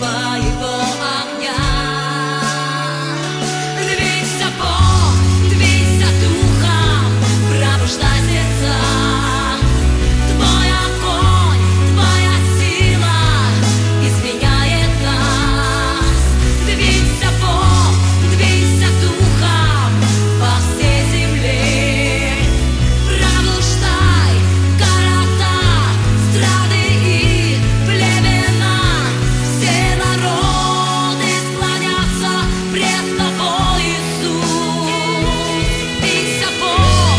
твоего огня. Двигайся, Бог, двигайся духом, пробуждай сердца. Твой огонь, твоя сила изменяет нас. Двигайся, Бог, двигайся духом по всей земле. Пробуждай города, страны и племена. Все народы склонятся пред тобой, Иисус. Двигайся, Бог,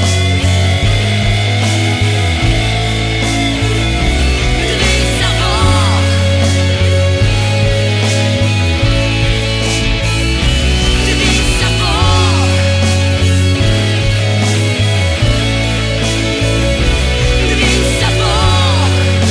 двигайся, Бог, двигайся, Бог, двигайся, Бог,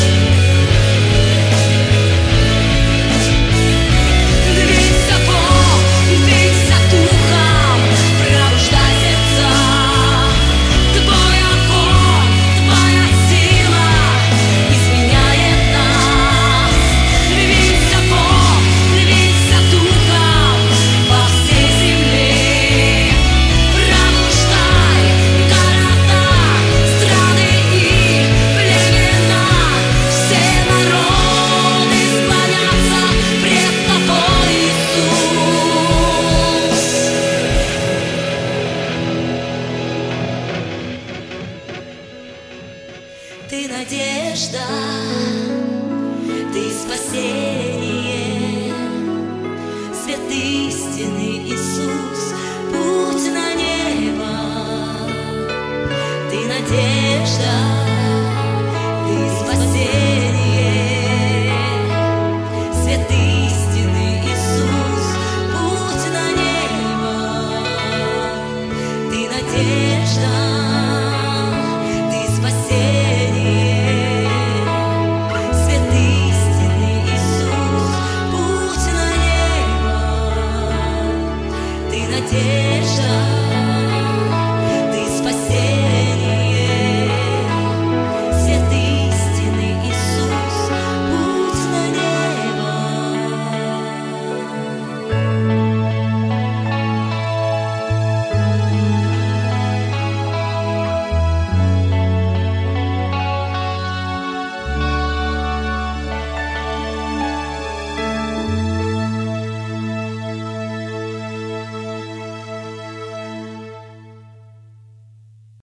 двигайся, Бог, двигайся духом, пробуждай сердца. Твой огонь, твоя сила изменяет нас. Двигайся, Бог, двигайся духом по всей земле. Пробуждай города, страны и племена. Все народы склонятся пред тобой, Иисус. Ты надежда, ты спасение, свет истины, Иисус, путь на небо. Ты надежда,